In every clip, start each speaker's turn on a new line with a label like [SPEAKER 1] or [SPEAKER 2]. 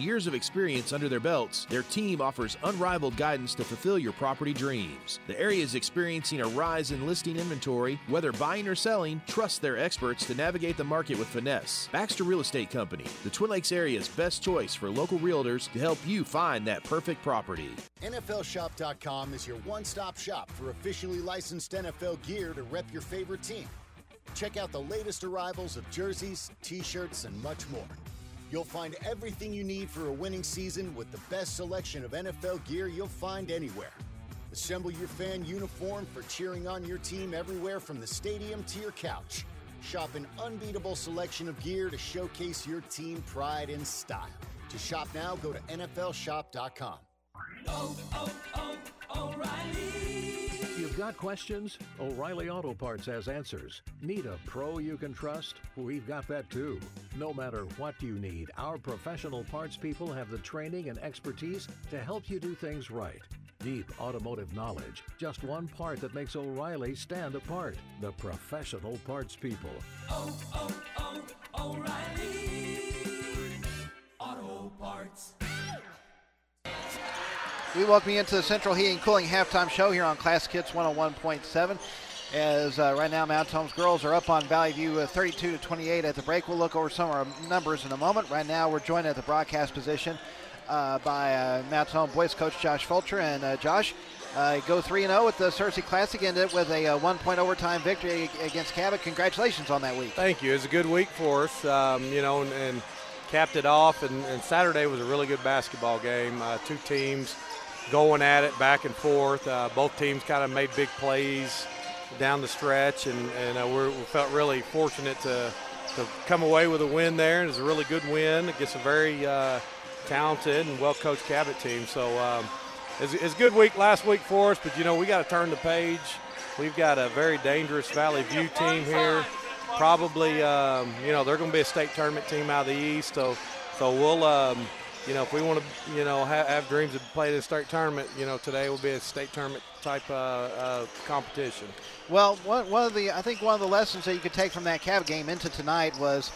[SPEAKER 1] years of experience under their belts, their team offers unrivaled guidance to fulfill your property dreams. The area is experiencing a rise in listing inventory. Whether buying or selling, trust their experts to navigate the market with finesse. Baxter Real Estate Company, the Twin Lakes area's best choice for local realtors to help you find that perfect property.
[SPEAKER 2] NFLShop.com is your one-stop shop for officially licensed NFL gear to rep your favorite team. Check out the latest arrivals of jerseys, t-shirts, and much more. You'll find everything you need for a winning season with the best selection of NFL gear you'll find anywhere. Assemble your fan uniform for cheering on your team everywhere from the stadium to your couch. Shop an unbeatable selection of gear to showcase your team pride and style. To shop now, go to NFLShop.com.
[SPEAKER 3] O'Reilly. You've got questions? O'Reilly Auto Parts has answers. Need a pro you can trust? We've got that too. No matter what you need, our professional parts people have the training and expertise to help you do things right. Deep automotive knowledge. Just one part that makes O'Reilly stand apart. The professional parts people.
[SPEAKER 4] O'Reilly Auto Parts.
[SPEAKER 5] We welcome you into the Central Heating Cooling halftime show here on Classic Hits 101.7. As right now, Mount Holmes girls are up on Valley View 32-28 at the break. We'll look over some of our numbers in a moment. Right now, we're joined at the broadcast position by Mount Holmes boys coach Josh Fulcher. And Josh, go 3-0 at the Searcy Classic, ended with a 1-point overtime victory against Cabot. Congratulations on that week.
[SPEAKER 6] Thank you. It was a good week for us, and capped it off. And Saturday was a really good basketball game. Two teams going at it back and forth. Both teams kind of made big plays down the stretch, and we felt really fortunate to come away with a win there. And it was a really good win against a very talented and well-coached Cabot team. So it's a good week last week for us, but, we got to turn the page. We've got a very dangerous Valley View team here. Probably, they're going to be a state tournament team out of the East. So we'll if we want to, have dreams of playing in a state tournament, today will be a state tournament type competition.
[SPEAKER 5] Well, one of the lessons that you could take from that Cabot game into tonight was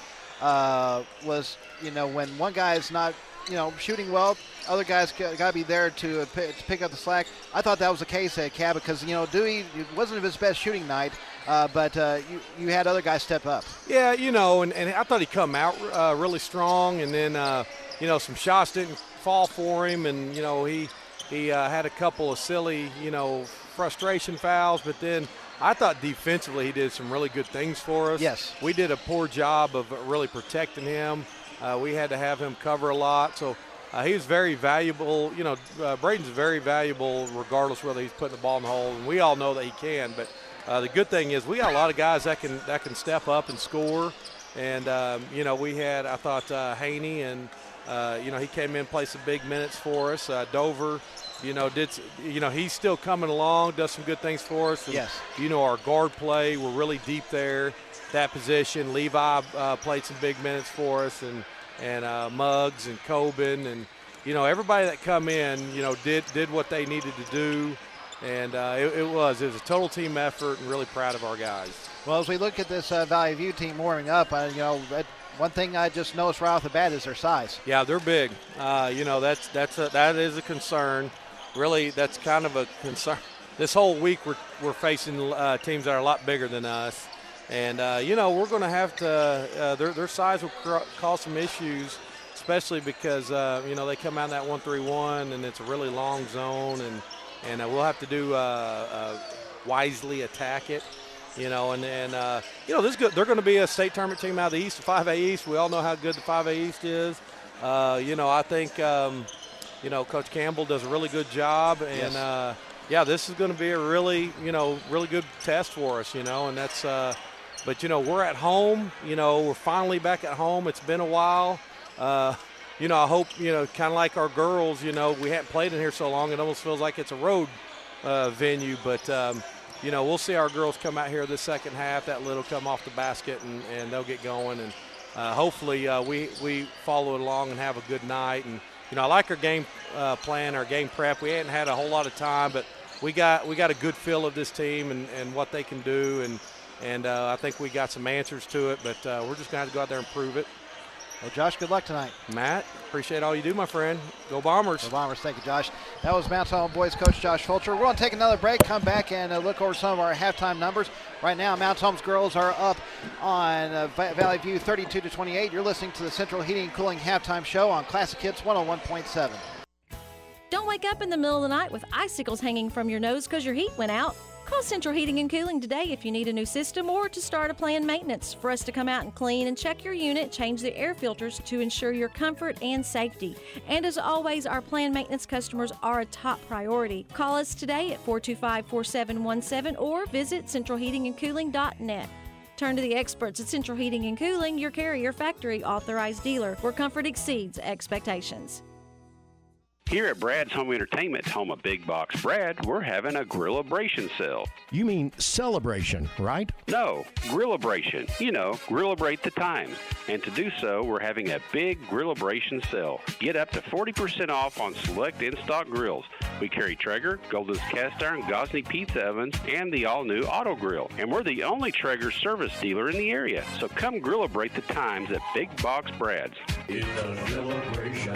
[SPEAKER 5] when one guy is not, shooting well, other guys got to be there to pick up the slack. I thought that was the case at Cabot because, Dewey, it wasn't his best shooting night, but you had other guys step up. Yeah,
[SPEAKER 6] and I thought he come out really strong, and then, some shots didn't fall for him, and, he had a couple of silly, frustration fouls, but then I thought defensively he did some really good things for us.
[SPEAKER 5] Yes.
[SPEAKER 6] We did a poor job of really protecting him. We had to have him cover a lot, so he was very valuable. Braden's very valuable regardless whether he's putting the ball in the hole, and we all know that he can, but the good thing is we got a lot of guys that can step up and score, and, we had, I thought, Haney, and, he came in, played some big minutes for us. Dover, he's still coming along, does some good things for us. And,
[SPEAKER 5] yes.
[SPEAKER 6] Our guard play, we're really deep there, that position. Levi played some big minutes for us, and Muggs and Coben, and, everybody that come in, did what they needed to do. And it was a total team effort, and really proud of our guys.
[SPEAKER 5] Well, as we look at this Valley View team warming up, one thing I just noticed right off the bat is their size.
[SPEAKER 6] Yeah, they're big. That is a concern. Really, that's kind of a concern. This whole week we're facing teams that are a lot bigger than us, and we're going to have to. Their size will cause some issues, especially because they come out in that 1-3-1, and it's a really long zone, and we'll have to do wisely attack it. This is good. They're going to be a state tournament team out of the East, the 5A East. We all know how good the 5A East is. I think, Coach Campbell does a really good job. And,
[SPEAKER 5] yes.
[SPEAKER 6] This is going to be a really, really good test for us, and that's but, we're at home. We're finally back at home. It's been a while. I hope, kind of like our girls, we haven't played in here so long. It almost feels like it's a road venue. But, we'll see our girls come out here this second half. That little come off the basket, and they'll get going. And hopefully we follow it along and have a good night. And, I like our game plan, our game prep. We hadn't had a whole lot of time, but we got a good feel of this team and what they can do. And I think we got some answers to it, but we're just going to have to go out there and prove it.
[SPEAKER 5] Well, Josh, good luck tonight.
[SPEAKER 6] Matt, appreciate all you do, my friend. Go Bombers.
[SPEAKER 5] Go Bombers. Thank you, Josh. That was Mount Holm boys coach Josh Fulcher. We're going to take another break, come back, and look over some of our halftime numbers. Right now, Mount Holm's girls are up on Valley View 32-28. You're listening to the Central Heating and Cooling halftime show on Classic Hits 101.7.
[SPEAKER 7] Don't wake up in the middle of the night with icicles hanging from your nose because your heat went out. Call Central Heating and Cooling today if you need a new system or to start a planned maintenance. For us to come out and clean and check your unit, change the air filters to ensure your comfort and safety. And as always, our planned maintenance customers are a top priority. Call us today at 425-4717 or visit centralheatingandcooling.net. Turn to the experts at Central Heating and Cooling, your Carrier Factory authorized dealer, where comfort exceeds expectations.
[SPEAKER 8] Here at Brad's Home Entertainment, home of Big Box Brad, we're having a Grillabration sale.
[SPEAKER 9] You mean celebration, right?
[SPEAKER 8] No, Grillabration. You know, Grillabate the times. And to do so, we're having a big Grillabration sale. Get up to 40% off on select in-stock grills. We carry Traeger, Golden's Cast Iron, Gosney Pizza Ovens, and the all-new Auto Grill. And we're the only Traeger service dealer in the area. So come Grillabate the times at Big Box Brad's.
[SPEAKER 4] It's a celebration.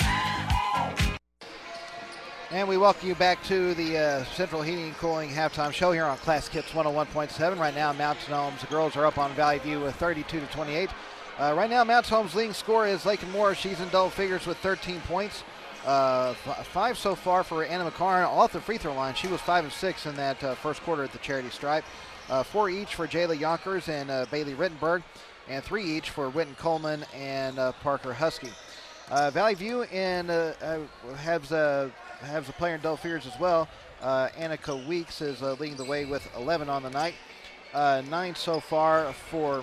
[SPEAKER 5] And we welcome you back to the Central Heating and Cooling halftime show here on Classic Hits 101.7. Right now, Mountain Homes, the girls are up on Valley View with 32-28. Right now, Mountain Homes' leading scorer is Lakin Moore. She's in double figures with 13 points. 5 so far for Anna McCarn off the free throw line. She was 5 of 6 in that first quarter at the charity stripe. 4 each for Jayla Yonkers and Bailey Rittenberg, and 3 each for Witten Coleman and Parker Husky. Valley View and has a player in double figures as well. Annika Weeks is leading the way with 11 on the night. 9 so far for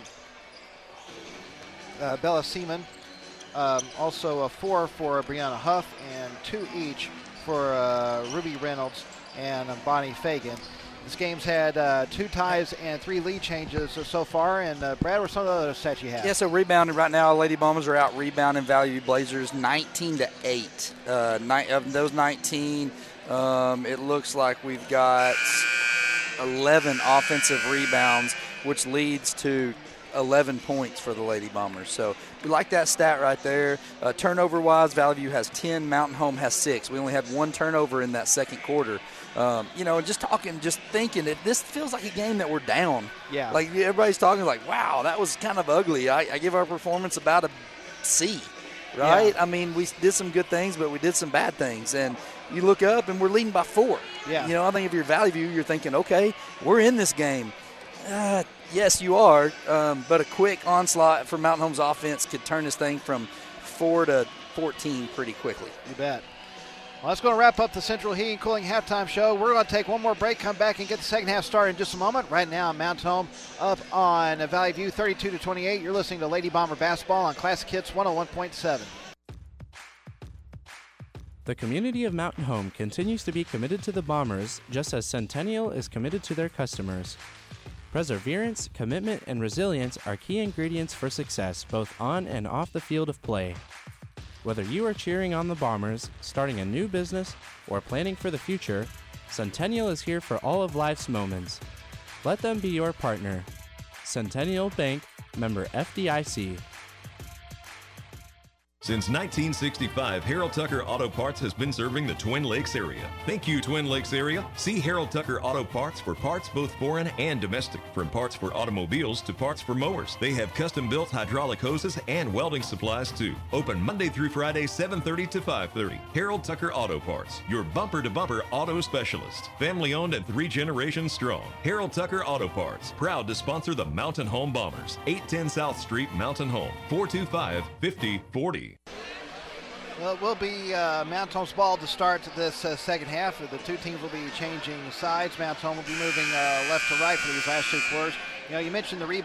[SPEAKER 5] Bella Seaman. Also 4 for Brianna Huff, and 2 each for Ruby Reynolds and Bonnie Fagan. This game's had 2 ties and 3 lead changes so far. And Brad, what are some of the other stats you have?
[SPEAKER 10] Yeah, so rebounding right now, Lady Bombers are out rebounding Valley Blazers 19-8. Of those 19, it looks like we've got 11 offensive rebounds, which leads to 11 points for the Lady Bombers. So we like that stat right there. Turnover-wise, Valley View has 10, Mountain Home has 6. We only had 1 turnover in that second quarter. Just thinking that this feels like a game that we're down.
[SPEAKER 5] Yeah.
[SPEAKER 10] Like everybody's talking like, wow, that was kind of ugly. I give our performance about a C, right?
[SPEAKER 5] Yeah.
[SPEAKER 10] I mean, we did some good things, but we did some bad things. And you look up and we're leading by 4.
[SPEAKER 5] Yeah.
[SPEAKER 10] I think if you're Valley View, you're thinking, okay, we're in this game. Yes, you are, but a quick onslaught for Mountain Home's offense could turn this thing from 4 to 14 pretty quickly.
[SPEAKER 5] You bet. Well, that's going to wrap up the Central Heating and Cooling halftime show. We're going to take one more break, come back and get the second half started in just a moment. Right now, Mountain Home up on Valley View 32-28. You're listening to Lady Bomber Basketball on Classic Hits 101.7.
[SPEAKER 11] The community of Mountain Home continues to be committed to the Bombers, just as Centennial is committed to their customers. Perseverance, commitment, and resilience are key ingredients for success both on and off the field of play. Whether you are cheering on the Bombers, starting a new business, or planning for the future, Centennial is here for all of life's moments. Let them be your partner. Centennial Bank, member FDIC.
[SPEAKER 12] Since 1965, Harold Tucker Auto Parts has been serving the Twin Lakes area. Thank you, Twin Lakes area. See Harold Tucker Auto Parts for parts both foreign and domestic. From parts for automobiles to parts for mowers. They have custom-built hydraulic hoses and welding supplies too. Open Monday through Friday, 7:30 to 5:30. Harold Tucker Auto Parts, your bumper-to-bumper auto specialist. Family-owned and 3 generations strong. Harold Tucker Auto Parts, proud to sponsor the Mountain Home Bombers. 810 South Street, Mountain Home, 425-5040.
[SPEAKER 5] Well, it will be Mountain Home's ball to start this second half. The 2 teams will be changing sides. Mountain Home will be moving left to right for these last 2 quarters. You mentioned the rebound.